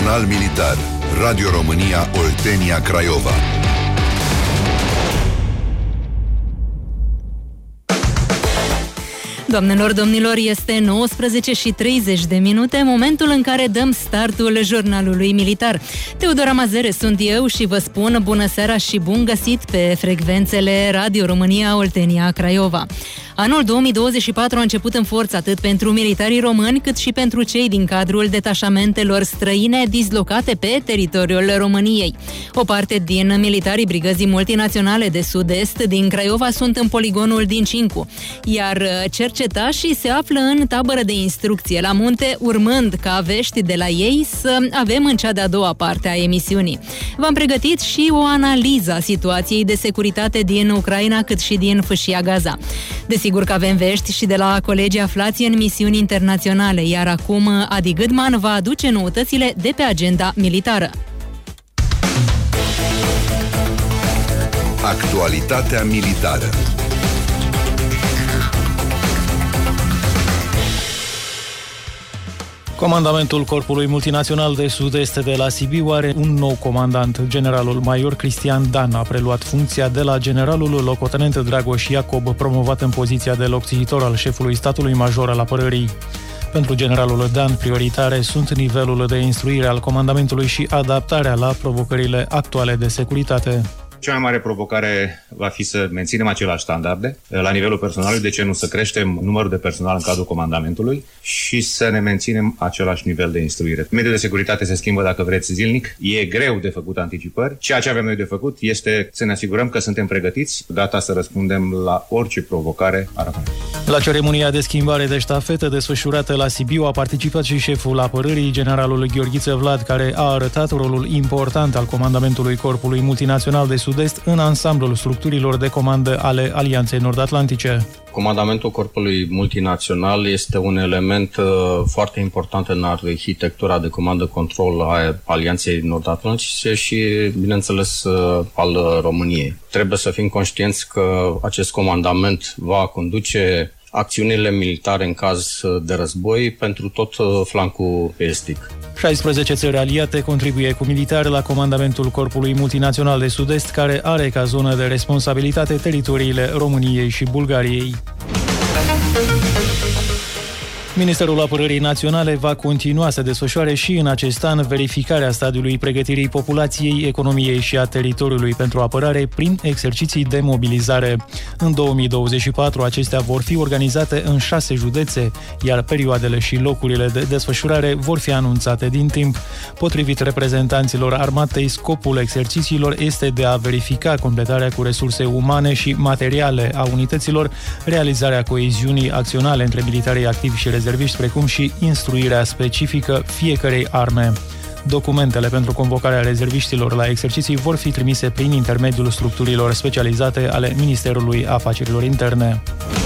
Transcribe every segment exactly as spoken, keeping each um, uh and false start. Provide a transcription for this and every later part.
Jurnal Militar. Radio România Oltenia Craiova. Doamnelor, domnilor, este nouăsprezece și treizeci de minute, momentul în care dăm startul jurnalului militar. Teodora Mazere sunt eu și vă spun bună seara și bun găsit pe frecvențele Radio România Oltenia Craiova. Anul două mii douăzeci și patru a început în forță atât pentru militarii români, cât și pentru cei din cadrul detașamentelor străine dislocate pe teritoriul României. O parte din militarii brigăzii multinaționale de sud-est din Craiova sunt în poligonul din Cincu, iar cercetașii se află în tabără de instrucție la munte, urmând ca vești de la ei să avem în cea de-a doua parte a emisiunii. V-am pregătit și o analiză a situației de securitate din Ucraina, cât și din Fâșia Gaza. Desigur că avem vești și de la colegii aflați în misiuni internaționale, iar acum Adi Gâdman va aduce noutățile de pe agenda militară. Actualitatea militară. Comandamentul Corpului Multinațional de Sud-Est de la Sibiu are un nou comandant. Generalul major Cristian Dan a preluat funcția de la generalul locotenent Dragoș Iacob, promovat în poziția de locțiitor al șefului statului major al apărării. Pentru generalul Dan, prioritare sunt nivelul de instruire al comandamentului și adaptarea la provocările actuale de securitate. Cea mai mare provocare va fi să menținem aceleași standarde la nivelul personalului, de ce nu să creștem numărul de personal în cadrul comandamentului și să ne menținem același nivel de instruire. Mediul de securitate se schimbă, dacă vreți, zilnic. E greu de făcut anticipări. Ceea ce avem noi de făcut este să ne asigurăm că suntem pregătiți, gata să răspundem la orice provocare ar apărea. La ceremonia de schimbare de ștafetă desfășurată la Sibiu a participat și șeful apărării, generalul Gheorghiță Vlad, care a arătat rolul important al comandamentului Corpului Multinațional de Sud-Est în ansamblul structurilor de comandă ale Alianței Nord-Atlantice. Comandamentul Corpului Multinațional este un element uh, foarte important în arhitectura de comandă-control a Alianței Nord-Atlantice și, bineînțeles, uh, al României. Trebuie să fim conștienți că acest comandament va conduce acțiunile militare în caz de război pentru tot flancul estic. șaisprezece țări aliate contribuie cu militari la comandamentul Corpului Multinațional de Sud-Est, care are ca zonă de responsabilitate teritoriile României și Bulgariei. Ministerul Apărării Naționale va continua să desfășoare și în acest an verificarea stadiului pregătirii populației, economiei și a teritoriului pentru apărare prin exerciții de mobilizare. În două mii douăzeci și patru acestea vor fi organizate în șase județe, iar perioadele și locurile de desfășurare vor fi anunțate din timp. Potrivit reprezentanților armatei, scopul exercițiilor este de a verifica completarea cu resurse umane și materiale a unităților, realizarea coeziunii acționale între militarii activi și rezerviști, precum și instruirea specifică fiecărei arme. Documentele pentru convocarea rezerviștilor la exerciții vor fi trimise prin intermediul structurilor specializate ale Ministerului Afacerilor Interne.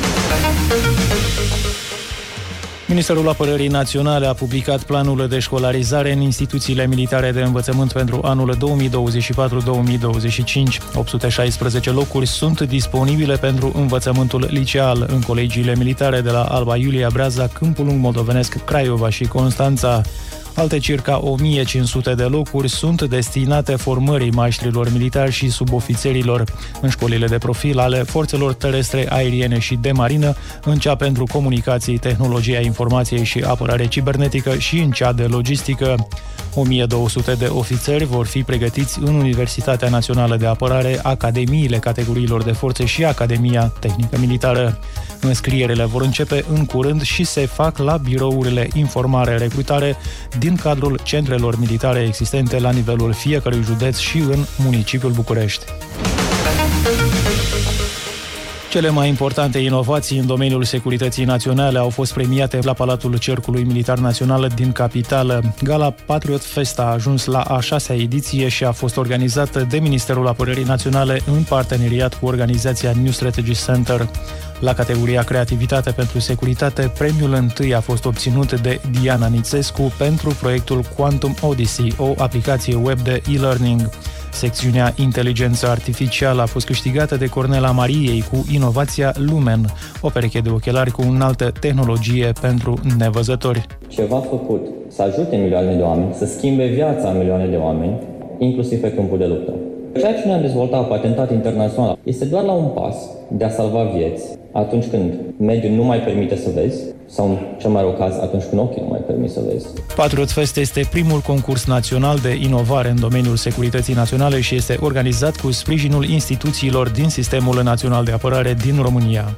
Ministerul Apărării Naționale a publicat planul de școlarizare în instituțiile militare de învățământ pentru anul două mii douăzeci și patru două mii douăzeci și cinci. opt sute șaisprezece locuri sunt disponibile pentru învățământul liceal în colegiile militare de la Alba Iulia, Breaza, Câmpul Lung Moldovenesc, Craiova și Constanța. Alte circa o mie cinci sute de locuri sunt destinate formării maestrilor militari și subofițerilor în școlile de profil ale forțelor terestre, aeriene și de marină, în cea pentru comunicații, tehnologia informației și apărare cibernetică și în cea de logistică. o mie două sute de ofițeri vor fi pregătiți în Universitatea Națională de Apărare, Academiile categoriilor de forțe și Academia Tehnică Militară. Înscrierile vor începe în curând și se fac la birourile informare-recrutare din cadrul centrelor militare existente la nivelul fiecărui județ și în municipiul București. Cele mai importante inovații în domeniul securității naționale au fost premiate la Palatul Cercului Militar Național din capitală. Gala Patriot Fest a ajuns la a șasea ediție și a fost organizată de Ministerul Apărării Naționale în parteneriat cu organizația New Strategy Center. La categoria Creativitate pentru Securitate, premiul întâi a fost obținut de Diana Nițescu pentru proiectul Quantum Odyssey, o aplicație web de e-learning. Secțiunea Inteligență Artificială a fost câștigată de Cornela Mariei cu inovația Lumen, o pereche de ochelari cu înaltă tehnologie pentru nevăzători. Ceva făcut să ajute milioane de oameni, să schimbe viața a milioane de oameni, inclusiv pe câmpul de luptă. Ceea ce ne-am dezvoltat, patentat internațional, este doar la un pas de a salva vieți atunci când mediul nu mai permite să vezi sau, în cel mai rău caz, atunci când ochii nu mai permit să vezi. Patriot Fest este primul concurs național de inovare în domeniul securității naționale și este organizat cu sprijinul instituțiilor din Sistemul Național de Apărare din România.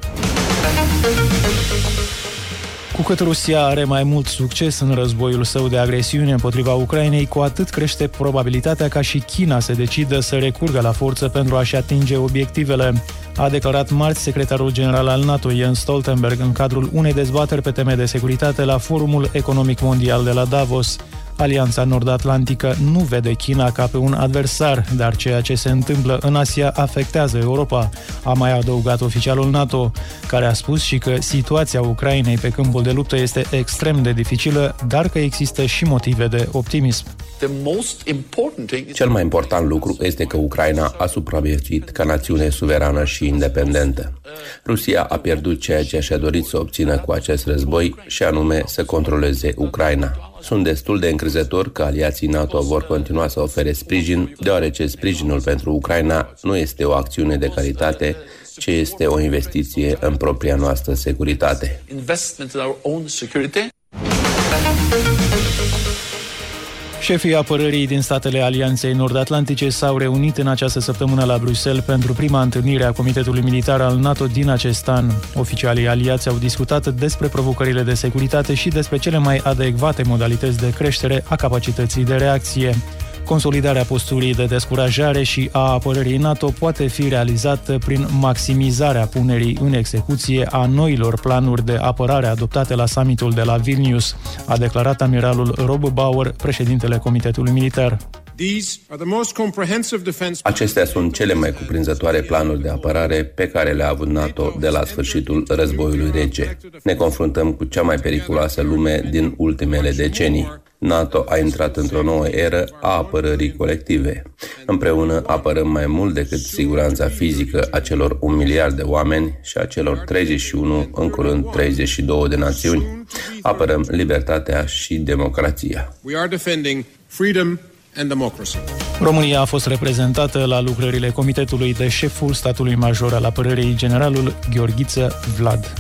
Cu cât Rusia are mai mult succes în războiul său de agresiune împotriva Ucrainei, cu atât crește probabilitatea ca și China să decidă să recurgă la forță pentru a-și atinge obiectivele, a declarat marți secretarul general al NATO, Jens Stoltenberg, în cadrul unei dezbateri pe teme de securitate la Forumul Economic Mondial de la Davos. Alianța Nord-Atlantică nu vede China ca pe un adversar, dar ceea ce se întâmplă în Asia afectează Europa, a mai adăugat oficialul NATO, care a spus și că situația Ucrainei pe câmpul de luptă este extrem de dificilă, dar că există și motive de optimism. Cel mai important lucru este că Ucraina a supraviețuit ca națiune suverană și independentă. Rusia a pierdut ceea ce și-a dorit să obțină cu acest război, și anume să controleze Ucraina. Sunt destul de încrezător că aliații NATO vor continua să ofere sprijin, deoarece sprijinul pentru Ucraina nu este o acțiune de caritate, ci este o investiție în propria noastră securitate. Șefii apărării din statele Alianței Nord-Atlantice s-au reunit în această săptămână la Bruxelles pentru prima întâlnire a Comitetului Militar al NATO din acest an. Oficialii aliați au discutat despre provocările de securitate și despre cele mai adecvate modalități de creștere a capacității de reacție. Consolidarea posturii de descurajare și a apărării NATO poate fi realizată prin maximizarea punerii în execuție a noilor planuri de apărare adoptate la summitul de la Vilnius, a declarat amiralul Rob Bauer, președintele Comitetului Militar. Acestea sunt cele mai cuprinzătoare planuri de apărare pe care le-a avut NATO de la sfârșitul războiului rece. Ne confruntăm cu cea mai periculoasă lume din ultimele decenii. NATO a intrat într-o nouă eră a apărării colective. Împreună apărăm mai mult decât siguranța fizică a celor un miliard de oameni și a celor treizeci și unu, în curând treizeci și doi de națiuni. Apărăm libertatea și democrația. România a fost reprezentată la lucrările Comitetului de șeful statului major al apărării, generalul Gheorghiță Vlad.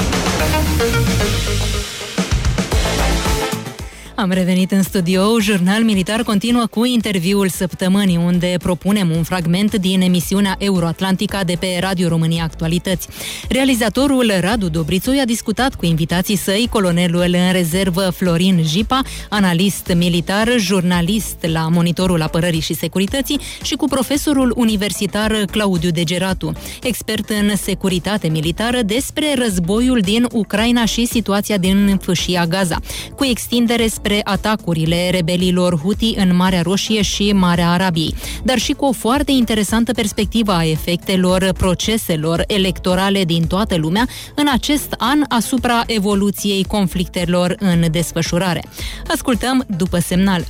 Am revenit în studio. Jurnal Militar continuă cu interviul săptămânii, unde propunem un fragment din emisiunea Euroatlantica de pe Radio România Actualități. Realizatorul Radu Dobrițoi a discutat cu invitații săi, colonelul în rezervă Florin Jipa, analist militar, jurnalist la Monitorul Apărării și Securității, și cu profesorul universitar Claudiu Degeratu, expert în securitate militară, despre războiul din Ucraina și situația din Fâșia Gaza, cu extindere spre atacurile rebelilor Houthi în Marea Roșie și Marea Arabiei, dar și cu o foarte interesantă perspectivă a efectelor proceselor electorale din toată lumea în acest an asupra evoluției conflictelor în desfășurare. Ascultăm după semnal.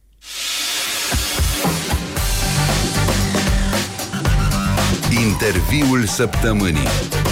Interviul săptămânii.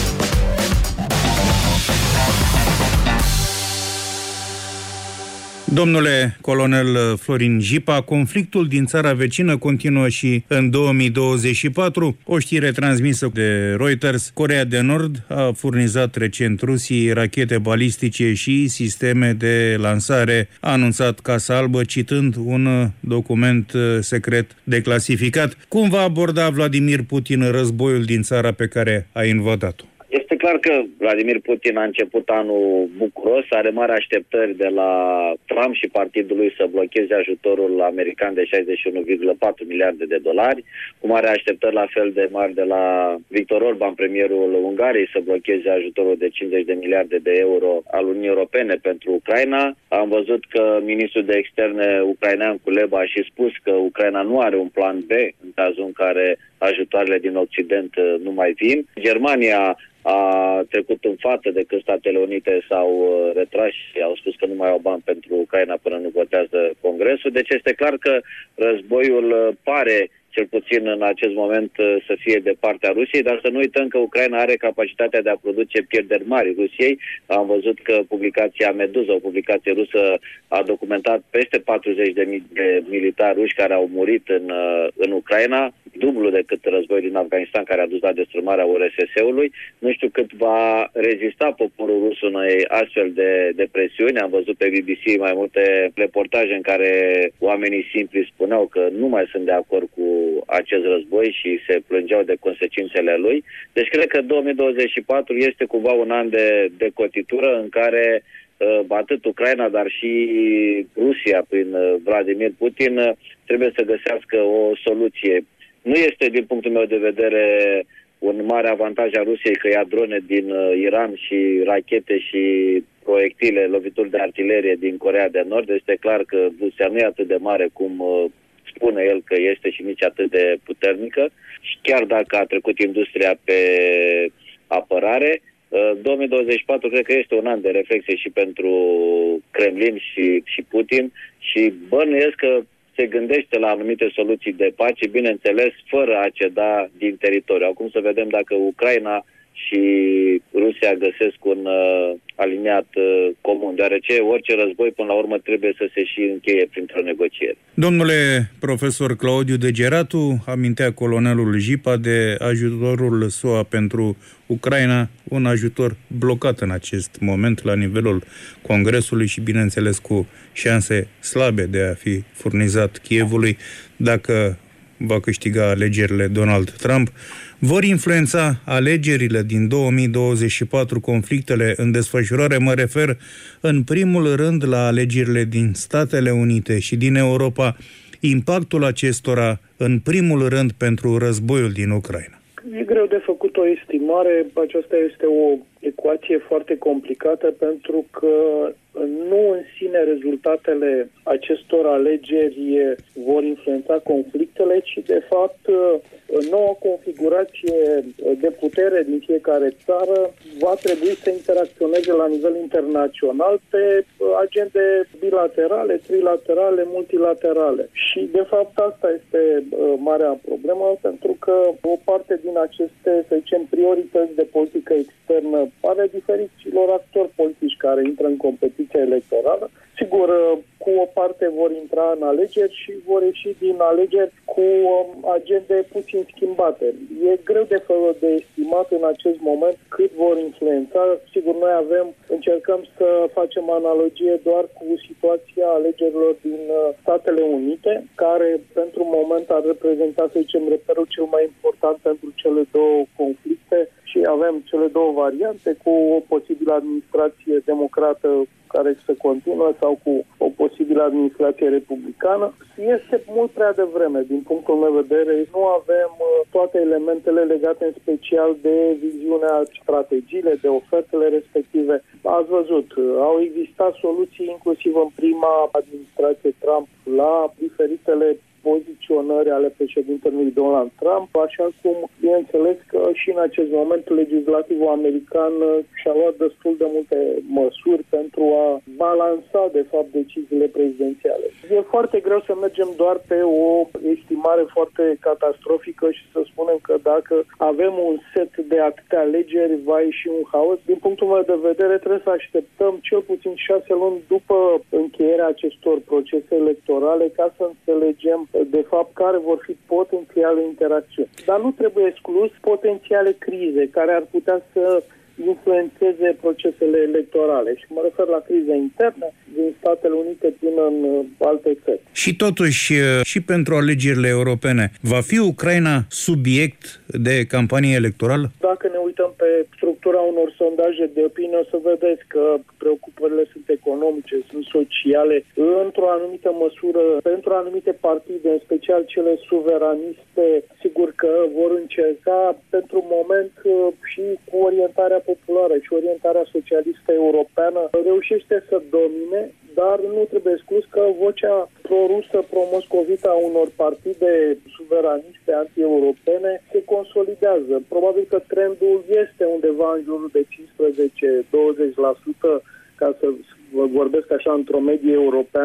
Domnule colonel Florin Jipa, conflictul din țara vecină continuă și în două mii douăzeci și patru. O știre transmisă de Reuters: Coreea de Nord a furnizat recent Rusiei rachete balistice și sisteme de lansare, a anunțat Casa Albă, citând un document secret declasificat. Cum va aborda Vladimir Putin războiul din țara pe care a invadat-o? Este clar că Vladimir Putin a început anul bucuros, are mari așteptări de la Trump și partidul lui să blocheze ajutorul american de șaizeci și unu virgulă patru miliarde de dolari, cu mari așteptări la fel de mari de la Viktor Orban, premierul Ungariei, să blocheze ajutorul de cincizeci de miliarde de euro al Uniunii Europene pentru Ucraina. Am văzut că ministrul de externe ucrainean Kuleba a și spus că Ucraina nu are un plan B în cazul în care ajutoarele din Occident nu mai vin. Germania a trecut în față de când Statele Unite s-au retras și au spus că nu mai au bani pentru Ucraina până nu votează Congresul. Deci este clar că războiul pare cel puțin în acest moment, să fie de partea Rusiei, dar să nu uităm că Ucraina are capacitatea de a produce pierderi mari Rusiei. Am văzut că publicația Meduza, o publicație rusă, a documentat peste patruzeci de mii de militari ruși care au murit în, în Ucraina, dublu decât războiul din Afganistan, care a dus la destrămarea U R S S-ului. Nu știu cât va rezista poporul rus unei astfel de, de presiuni. Am văzut pe B B C mai multe reportaje în care oamenii simpli spuneau că nu mai sunt de acord cu acest război și se plângeau de consecințele lui. Deci cred că două mii douăzeci și patru este cumva un an de, de cotitură în care uh, atât Ucraina, dar și Rusia prin uh, Vladimir Putin uh, trebuie să găsească o soluție. Nu este, din punctul meu de vedere, un mare avantaj a Rusiei că ia drone din uh, Iran și rachete și proiectile, lovituri de artilerie din Coreea de Nord. Este clar că Rusia nu e atât de mare cum uh, spune el că este și nici atât de puternică. Și chiar dacă a trecut industria pe apărare, uh, două mii douăzeci și patru cred că este un an de reflexie și pentru Kremlin și, și Putin și bănuiesc că se gândește la anumite soluții de pace, bineînțeles, fără a ceda din teritoriu. Acum să vedem dacă Ucraina și Rusia găsesc un uh, aliniat uh, comun, deoarece orice război, până la urmă, trebuie să se și încheie printr-o negociere. Domnule profesor Claudiu Degeratu, amintea colonelul Jipa de ajutorul S U A pentru Ucraina, un ajutor blocat în acest moment la nivelul Congresului și, bineînțeles, cu șanse slabe de a fi furnizat Kievului dacă va câștiga alegerile Donald Trump. Vor influența alegerile din două mii douăzeci și patru conflictele în desfășurare? Mă refer în primul rând la alegerile din Statele Unite și din Europa. Impactul acestora în primul rând pentru războiul din Ucraina. E greu de făcut o estimare. Aceasta este o ecuație foarte complicată pentru că nu în sine rezultatele acestor alegeri vor influența conflictele, ci de fapt noua configurație de putere din fiecare țară va trebui să interacționeze la nivel internațional pe agende bilaterale, trilaterale, multilaterale. Și de fapt asta este marea problemă, pentru că o parte din aceste, să zicem, priorități de politică externă ale diferiților actori politici care intră în competiția electorală, sigur, cu o parte vor intra în alegeri și vor ieși din alegeri cu agende puțin schimbate. E greu de, de estimat în acest moment cât vor influența. Sigur, noi avem, încercăm să facem analogie doar cu situația alegerilor din Statele Unite, care pentru moment ar reprezenta, să zicem, reperul cel mai important pentru cele două conflicte și avem cele două variante cu o posibilă administrație democrată care se continuă sau cu o posibilă administrație republicană. Este mult prea devreme, din punctul meu de vedere. Nu avem toate elementele legate în special de viziunea, strategiile, de ofertele respective. Ați văzut, au existat soluții inclusiv în prima administrație Trump la diferitele poziționări ale președintelui Donald Trump, așa cum, bineînțeles că și în acest moment legislativul american și-a luat destul de multe măsuri pentru a balansa, de fapt, deciziile prezidențiale. E foarte greu să mergem doar pe o estimare foarte catastrofică și să spunem că dacă avem un set de atâtea alegeri, va ieși un haos. Din punctul meu de vedere, trebuie să așteptăm cel puțin șase luni după încheierea acestor procese electorale ca să înțelegem de fapt care vor fi potențiale interacțiuni. Dar nu trebuie exclus potențiale crize care ar putea să influențeze procesele electorale. Și mă refer la crize interne din Statele Unite până în alte țări. Și totuși, și pentru alegerile europene, va fi Ucraina subiect de campanie electorală? Dacă ne uităm pe structura unor sondaje de opinie, o să vedeți că preocupările sunt economice, sunt sociale, într-o anumită măsură, pentru anumite partide, în special cele suveraniste, sigur că vor încerca pentru moment și cu orientarea populară și orientarea socialistă europeană reușește să domine, dar nu trebuie exclus că vocea pro-rusă, pro-moscovită a unor partide suveraniste anti-europene se consolidează. Probabil că trendul este undeva în jurul de cincisprezece douăzeci la sută, ca să vorbesc așa într-o medie europeană,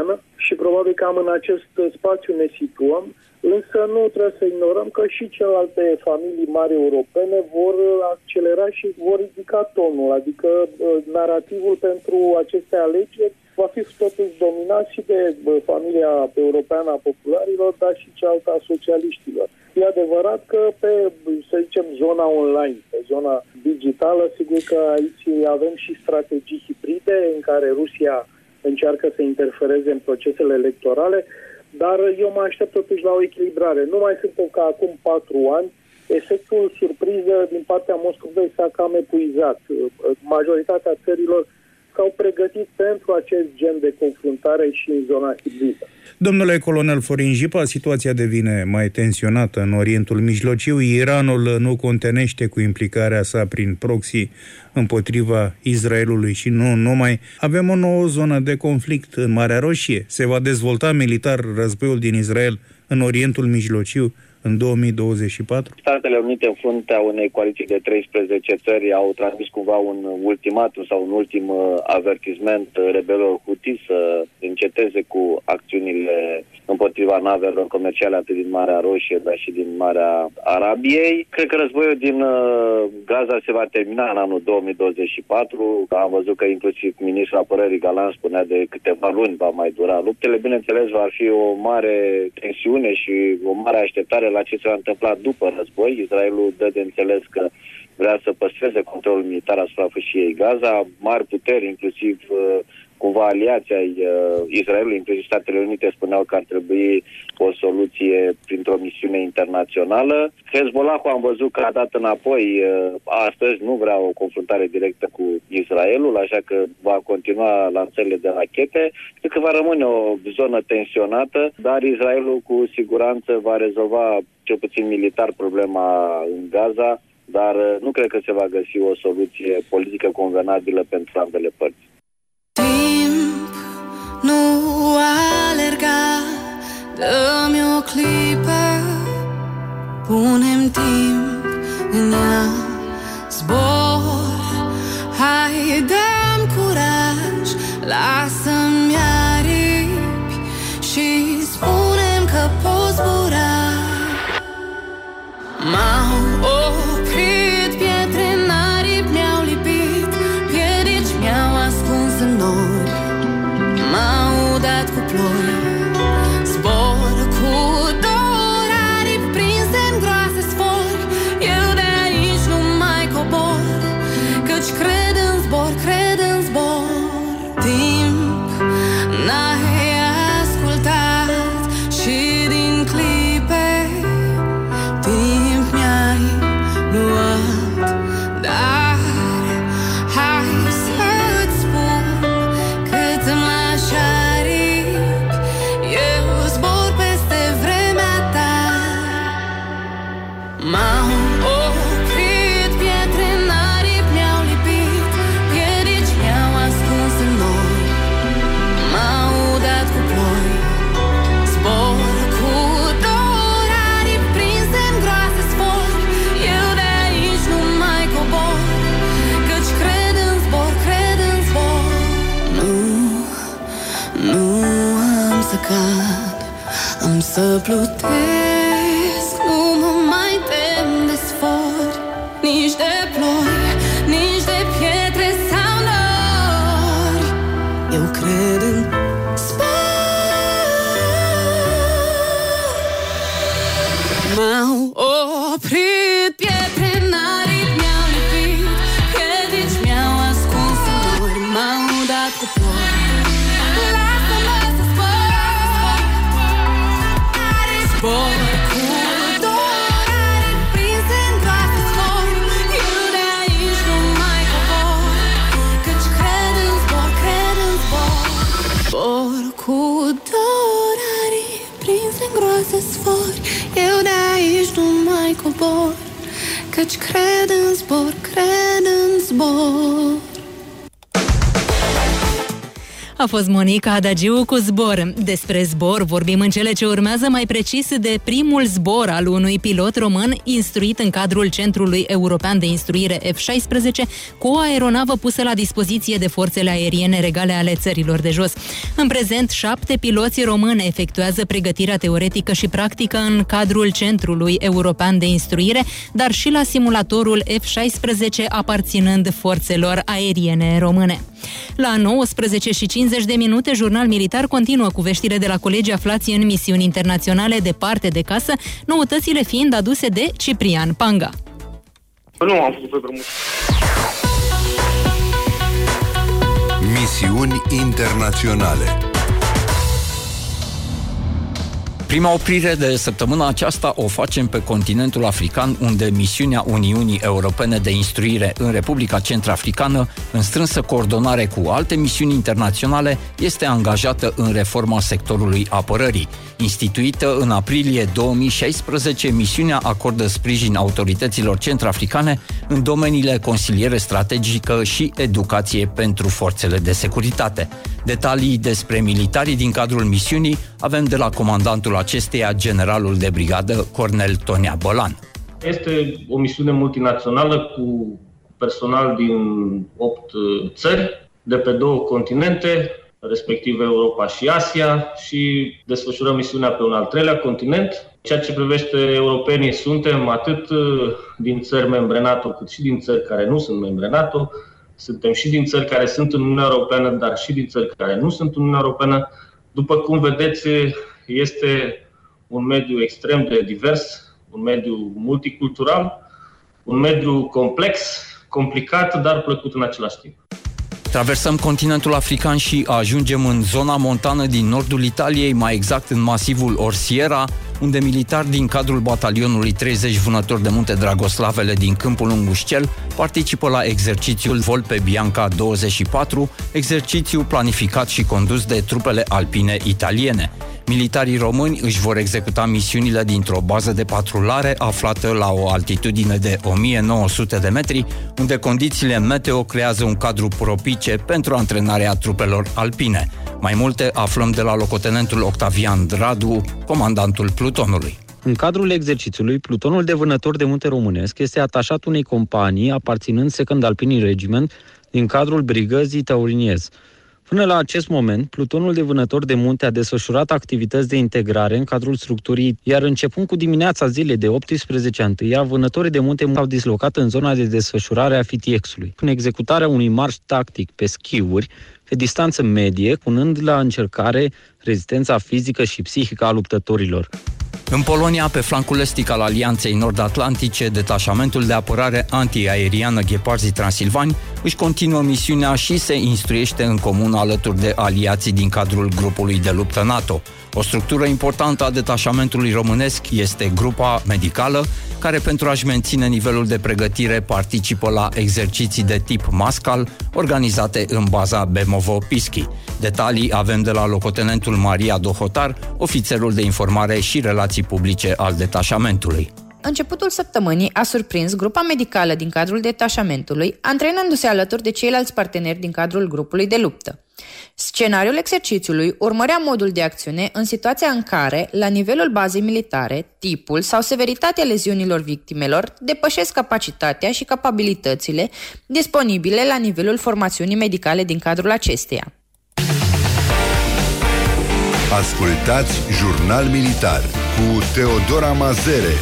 și probabil că în acest spațiu ne situăm, însă nu trebuie să ignorăm că și celelalte familii mari europene vor accelera și vor ridica tonul, adică narativul pentru aceste alegeri va fi totuși dominat și de familia europeană a popularilor, dar și cealaltă a socialiștilor. E adevărat că pe, să zicem, zona online, pe zona digitală, sigur că aici avem și strategii hibride în care Rusia încearcă să interfereze în procesele electorale, dar eu mă aștept totuși la o echilibrare. Nu mai suntem ca acum patru ani, efectul surpriză din partea Moscovei s-a cam epuizat. Majoritatea țărilor s-au pregătit pentru acest gen de confruntare și în zona hibridă. Domnule colonel Florin Jipa, situația devine mai tensionată în Orientul Mijlociu. Iranul nu contenește cu implicarea sa prin proxy împotriva Israelului și nu numai. Avem o nouă zonă de conflict în Marea Roșie. Se va dezvolta militar războiul din Israel în Orientul Mijlociu în două mii douăzeci și patru? Statele Unite, în fruntea unei coaliții de treisprezece țări, au transmis cumva un ultimatum sau un ultim uh, avertisment rebelilor Houthi să înceteze cu acțiunile împotriva navelor comerciale atât din Marea Roșie, dar și din Marea Arabiei. Cred că războiul din uh, Gaza se va termina în anul două mii douăzeci și patru. Am văzut că inclusiv ministrul apărării Galan spunea de câteva luni va mai dura luptele. Bineînțeles, va fi o mare tensiune și o mare așteptare la ce se va întâmpla după război. Israelul dă de înțeles că vrea să păstreze controlul militar asupra fâșiei Gaza. Mari puteri, inclusiv uh, cumva aliații ai uh, Israelului, inclusiv Statele Unite, spuneau că ar trebui o soluție printr-o misiune internațională. Hezbollah, am văzut că a dat înapoi. Uh, astăzi nu vrea o confruntare directă cu Israelul, așa că va continua lansările de rachete. Cred că va rămâne o zonă tensionată, dar Israelul cu siguranță va rezolva, cel puțin militar, problema în Gaza, dar uh, nu cred că se va găsi o soluție politică convenabilă pentru ambele părți. Timp, nu alerga, dă-mi o clipă, punem timp în ea, zbor, hai dăm curaj, lasă-mi aripi și spunem că poți zbura. M-au oprit pietre în aripi, mi-au lipit piedici, mi-au ascuns în nori, m-au dat cu ploi. Zbor cu dor, aripi prinse-n groase sfori, eu de aici nu mai cobor, căci cred în zbor, cred în zbor. Timp, n-ai ascultat și din clipe timp mi-ai luat, dar hai să-ți spun cât îmi lași aripi, eu zbor peste vremea ta. M-au oprit pietre în aripi, mi-au lipit piedici, mi-au ascuns în nori, m-au dat cu ploi. Zbor cu dor, aripi prinse-n groase sfori, eu de aici nu mai cobor, căci cred în zbor, cred în zbor. Nu, nu am să cad, am să plutesc, nu mă mai tem de sfori, nici de ploi, nici de pietre sau nori. Eu cred în m-au oprit pietre în aripi, mi-au lipit piedici, mi-au ascuns în nori, m-au dat cu ploi. Lasă-mă să zbor, zbor cu dor, aripi prinse-n groase sfori, eu de aici nu mai cobor, căci cred în zbor, cred în zbor. Zbor cu dor, aripi prinse-n groase sfori, eu de aici nu mai cobor, căci cred în zbor, cred în zbor. A fost Monica Adagiu cu Zbor. Despre zbor vorbim în cele ce urmează, mai precis de primul zbor al unui pilot român instruit în cadrul Centrului European de Instruire F șaisprezece cu o aeronavă pusă la dispoziție de forțele aeriene regale ale țărilor de jos. În prezent, șapte piloți români efectuează pregătirea teoretică și practică în cadrul Centrului European de Instruire, dar și la simulatorul F șaisprezece aparținând forțelor aeriene române. La nouăsprezece și cincizeci de minute, Jurnal Militar continuă cu veștile de la colegii aflați în misiuni internaționale departe de casă, noutățile fiind aduse de Ciprian Panga. Nu am făcut pe drumul. Misiuni internaționale. Prima oprire de săptămâna aceasta o facem pe continentul african, unde misiunea Uniunii Europene de Instruire în Republica Centrafricană, în strânsă coordonare cu alte misiuni internaționale, este angajată în reforma sectorului apărării. Instituită în aprilie două mii șaisprezece, misiunea acordă sprijin autorităților centrafricane în domeniile consiliere strategică și educație pentru forțele de securitate. Detalii despre militarii din cadrul misiunii avem de la comandantul acesteia, generalul de brigadă Cornel Tonea Bălan. Este o misiune multinațională cu personal din opt țări, de pe două continente, respectiv Europa și Asia, și desfășurăm misiunea pe un al treilea continent. Ceea ce privește europenii, suntem atât din țări membre NATO, cât și din țări care nu sunt membre NATO. Suntem și din țări care sunt în Uniunea Europeană, dar și din țări care nu sunt în Uniunea Europeană. După cum vedeți, este un mediu extrem de divers, un mediu multicultural, un mediu complex, complicat, dar plăcut în același timp. Traversăm continentul african și ajungem în zona montană din nordul Italiei, mai exact în masivul Orsiera, unde militari din cadrul batalionului treizeci Vânători de Munte Dragoslavele din Câmpul Ungușcel participă la exercițiul Volpe Bianca douăzeci și patru, exercițiu planificat și condus de trupele alpine italiene. Militarii români își vor executa misiunile dintr-o bază de patrulare aflată la o altitudine de o mie nouă sute de metri, unde condițiile meteo creează un cadru propice pentru antrenarea trupelor alpine. Mai multe aflăm de la locotenentul Octavian Radu, comandantul plutonului. În cadrul exercițiului, plutonul de vânători de munte românesc este atașat unei companii aparținând second Alpini Regiment din cadrul brigăzii Tauriniez. Până la acest moment, plutonul de vânători de munte a desfășurat activități de integrare în cadrul structurii, iar începând cu dimineața zilei de optsprezece a întâia, vânătorii de munte s-au dislocat în zona de desfășurare a F T X-ului, în executarea unui marș tactic pe schiuri, pe distanță medie, punând la încercare rezistența fizică și psihică a luptătorilor. În Polonia, pe flancul estic al Alianței Nord-Atlantice, detașamentul de apărare antiaeriană Gheparzi Transilvani își continuă misiunea și se instruiește în comun alături de aliații din cadrul grupului de luptă NATO. O structură importantă a detașamentului românesc este grupa medicală, care pentru a-și menține nivelul de pregătire participă la exerciții de tip Mascal, organizate în baza Bemovo-Pischi. Detalii avem de la locotenentul Maria Dohotar, ofițerul de informare și relații publice al detașamentului. Începutul săptămânii a surprins grupa medicală din cadrul detașamentului, antrenându-se alături de ceilalți parteneri din cadrul grupului de luptă. Scenariul exercițiului urmărea modul de acțiune în situația în care, la nivelul bazei militare, tipul sau severitatea leziunilor victimelor depășesc capacitatea și capabilitățile disponibile la nivelul formațiunii medicale din cadrul acesteia. Ascultați Jurnal Militar cu Teodora Mazere.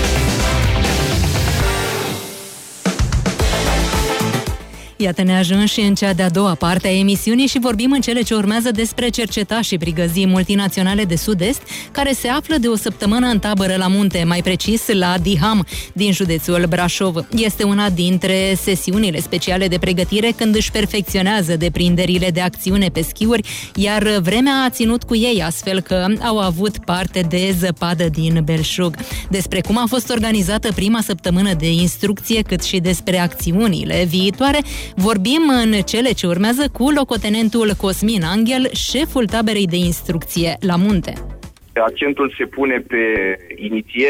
Iată, ne ajung și în cea de-a doua parte a emisiunii și vorbim în cele ce urmează despre cercetașii brigăzii multinaționale de sud-est, care se află de o săptămână în tabără la munte, mai precis la Diham, din județul Brașov. Este una dintre sesiunile speciale de pregătire când își perfecționează deprinderile de acțiune pe schiuri, iar vremea a ținut cu ei, astfel că au avut parte de zăpadă din belșug. Despre cum a fost organizată prima săptămână de instrucție, cât și despre acțiunile viitoare, vorbim în cele ce urmează cu locotenentul Cosmin Anghel, șeful taberei de instrucție la munte. Accentul se pune pe inițierea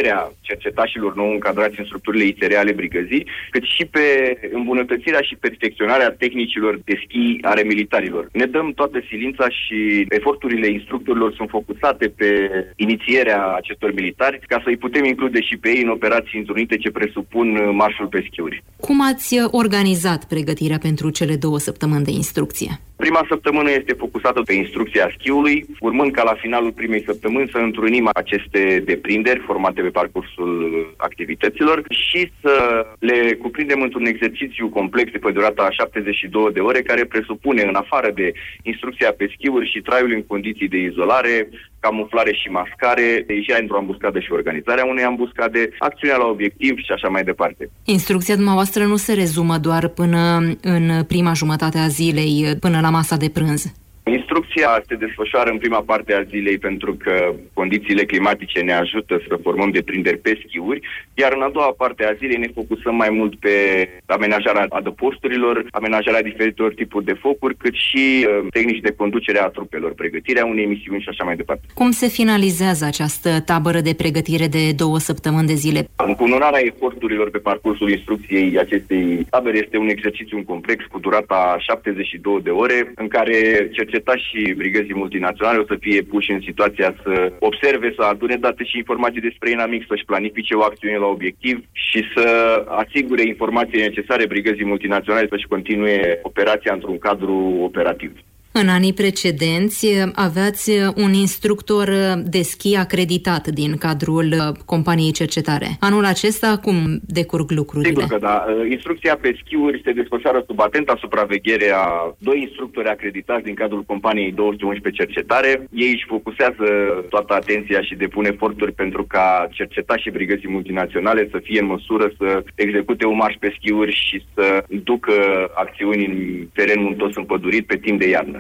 cercetașilor nou încadrați în structurile I T R ale brigăzii, cât și pe îmbunătățirea și perfecționarea tehnicilor de schi ale militarilor. Ne dăm toată silința și eforturile instructorilor sunt focusate pe inițierea acestor militari ca să-i putem include și pe ei în operații întrunite ce presupun marșul pe schiuri. Cum ați organizat pregătirea pentru cele două săptămâni de instrucție? Prima săptămână este focusată pe instrucția schiului, urmând ca la finalul primei săptămâni să întrunim aceste deprinderi formate pe parcursul activităților și să le cuprindem într-un exercițiu complex de pe durata a șaptezeci și două de ore, care presupune, în afară de instrucția pe schiuri, și traiul în condiții de izolare, camuflare și mascare, ieșirea într-o ambuscadă și organizarea unei ambuscade, acțiunea la obiectiv și așa mai departe. Instrucția dumneavoastră nu se rezumă doar până în prima jumătate a zilei, până la masa de prânz. Instrucția se desfășoară în prima parte a zilei pentru că condițiile climatice ne ajută să formăm deprinderi pe schiuri, iar în a doua parte a zilei ne focusăm mai mult pe amenajarea adăposturilor, amenajarea diferitor tipuri de focuri, cât și uh, tehnici de conducere a trupelor, pregătirea unei misiuni și așa mai departe. Cum se finalizează această tabără de pregătire de două săptămâni de zile? Încununarea eforturilor pe parcursul instrucției acestei tabere este un exercițiu complex cu durata șaptezeci și două de ore, în care cercetașii brigăzii multinaționale o să fie puși în situația să observe, să adune date și informații despre inamic, să-și planifice o acțiune la obiectiv și să asigure informațiile necesare brigăzii multinaționale să-și continue operația într-un cadru operativ. În anii precedenți aveați un instructor de schi acreditat din cadrul companiei cercetare. Anul acesta cum decurg lucrurile? Sigur că da. Instrucția pe schiuri se desfășoară sub atenta supraveghere a doi instructori acreditați din cadrul companiei două sute unsprezece Cercetare. Ei își focusează toată atenția și depun eforturi pentru ca cercetașii brigăzii multinaționale să fie în măsură să execute un marș pe schiuri și să ducă acțiuni în teren muntos împădurit pe timp de iarnă.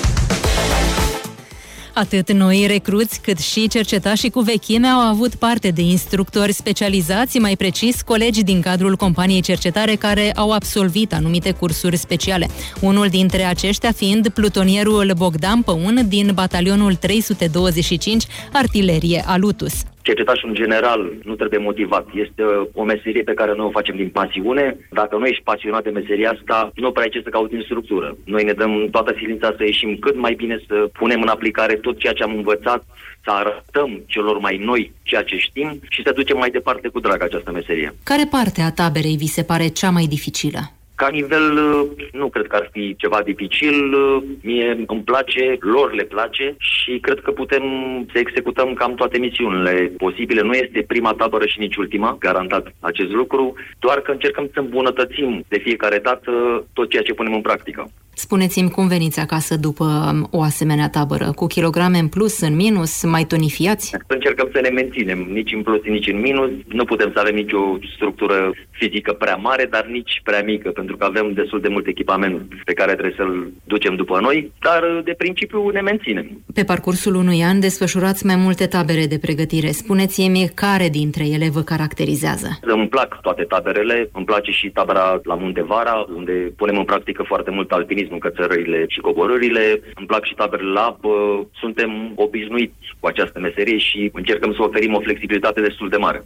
Atât noi recruți, cât și cercetașii cu vechime au avut parte de instructori specializați, mai precis colegi din cadrul companiei cercetare care au absolvit anumite cursuri speciale. Unul dintre aceștia fiind plutonierul Bogdan Păun din batalionul trei sute douăzeci și cinci Artilerie Alutus. Cercetașul în general nu trebuie motivat. Este o meserie pe care noi o facem din pasiune. Dacă nu ești pasionat de meseria asta, nu prea ai ce să cauți în structură. Noi ne dăm toată silința să ieșim cât mai bine, să punem în aplicare tot ceea ce am învățat, să arătăm celor mai noi ceea ce știm și să ducem mai departe cu drag această meserie. Care parte a taberei vi se pare cea mai dificilă? Ca nivel, nu cred că ar fi ceva dificil, mie îmi place, lor le place și cred că putem să executăm cam toate misiunile posibile. Nu este prima tabără și nici ultima, garantat acest lucru, doar că încercăm să îmbunătățim de fiecare dată tot ceea ce punem în practică. Spuneți-mi cum veniți acasă după o asemenea tabără? Cu kilograme în plus, în minus, mai tonifiați? Încercăm să ne menținem, nici în plus, nici în minus. Nu putem să avem nicio structură fizică prea mare, dar nici prea mică, pentru că avem destul de mult echipament pe care trebuie să-l ducem după noi, dar de principiu ne menținem. Pe parcursul unui an desfășurați mai multe tabere de pregătire. Spuneți-mi care dintre ele vă caracterizează? Îmi plac toate taberele, îmi place și tabera la Muntevara, unde punem în practică foarte mult alpinism, cățărările și coborârile. Îmi plac și taberele la apă. Suntem obișnuiți cu această meserie și încercăm să oferim o flexibilitate destul de mare.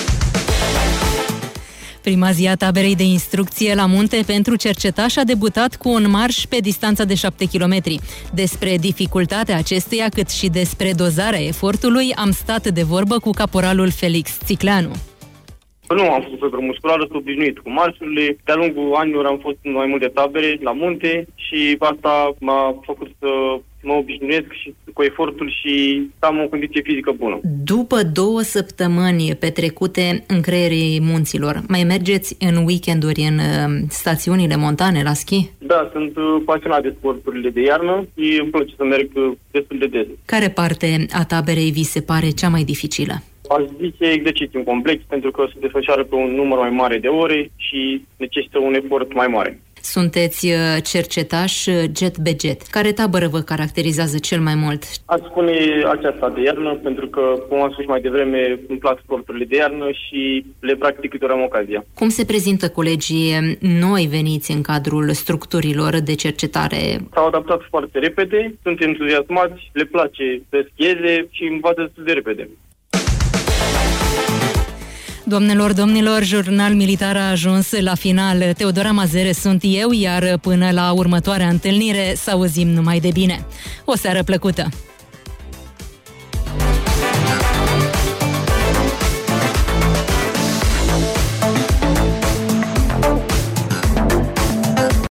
Prima zi a taberei de instrucție la munte pentru cercetași a debutat cu un marș pe distanța de șapte kilometri. Despre dificultatea acestuia, cât și despre dozarea efortului, am stat de vorbă cu caporalul Felix Țicleanu. Nu am făcut febra musculară, sunt obișnuit cu marșurile. De-a lungul anilor am fost în mai multe tabere la munte și asta m-a făcut să mă obișnuiesc și cu efortul și să am o condiție fizică bună. După două săptămâni petrecute în creierii munților, mai mergeți în weekenduri în stațiunile montane la schi? Da, sunt pasionat de sporturile de iarnă și îmi place să merg destul de des. Care parte a taberei vi se pare cea mai dificilă? Aș zice exercițiu complex, pentru că se desfășoară pe un număr mai mare de ore și necesită un efort mai mare. Sunteți cercetaș jet be jet. Care tabără vă caracterizează cel mai mult? Aș spune aceasta de iarnă, pentru că, cum am spus mai devreme, îmi plac sporturile de iarnă și le practic câte ori am ocazia. Cum se prezintă colegii noi veniți în cadrul structurilor de cercetare? S-au adaptat foarte repede, sunt entuziasmați, le place să schieze și învață destul de repede. Doamnelor, domnilor, Jurnal Militar a ajuns la final. Teodora Mazere sunt eu, iar până la următoarea întâlnire să auzim numai de bine. O seară plăcută!